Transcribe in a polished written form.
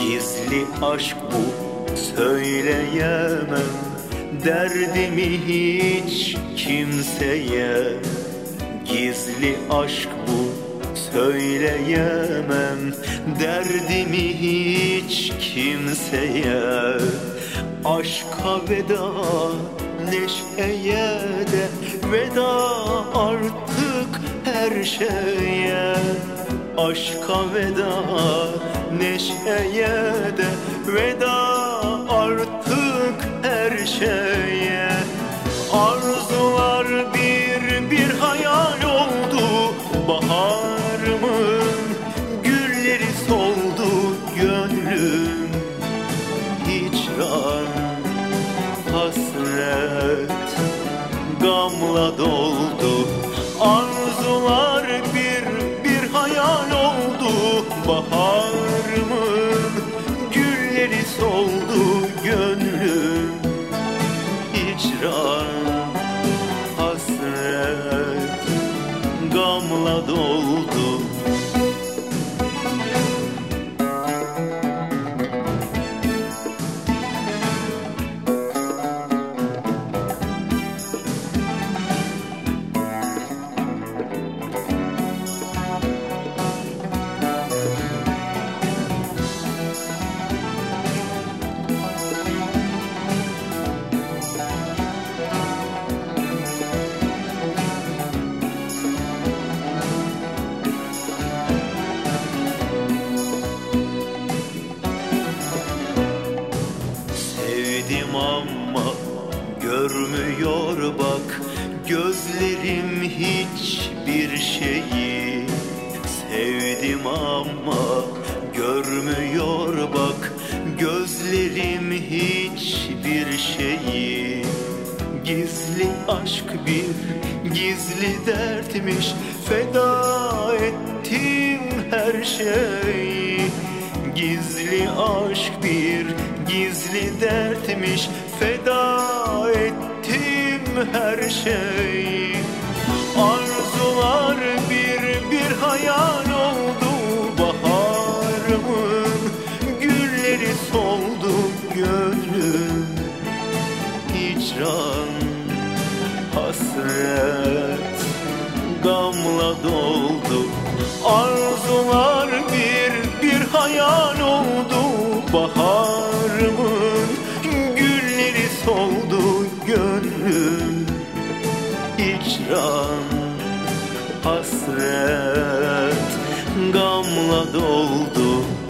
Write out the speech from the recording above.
Gizli aşk bu, söyleyemem derdimi hiç kimseye. Gizli aşk bu, söyleyemem derdimi hiç kimseye. Aşka veda, neşeye de veda artık her şeye. Aşka veda, neşeye de veda artık her şeye. Arzular bir bir hayal oldu, baharımın gülleri soldu. Gönlüm hicran, hasret, gamla doldu. Arzular bir bir hayal oldu, baharımın gülleri soldu. Gönlüm hicran, hasret, gamla doldu. Sevdim ama görmüyor bak gözlerim hiçbir şeyi. Sevdim ama görmüyor bak gözlerim hiçbir şeyi. Gizli aşk bir gizli dertmiş, feda ettim her şeyi. Gizli aşk bir gizli dertmiş, feda ettim her şeyi. Arzular bir bir hayal oldu, baharımın gülleri soldu. Gönlüm hicran, hasret, gamla doldu. Arzular bir bir hayal oldu, baharımın gülleri soldu. Gönlüm hicran, hasret, gamla doldu.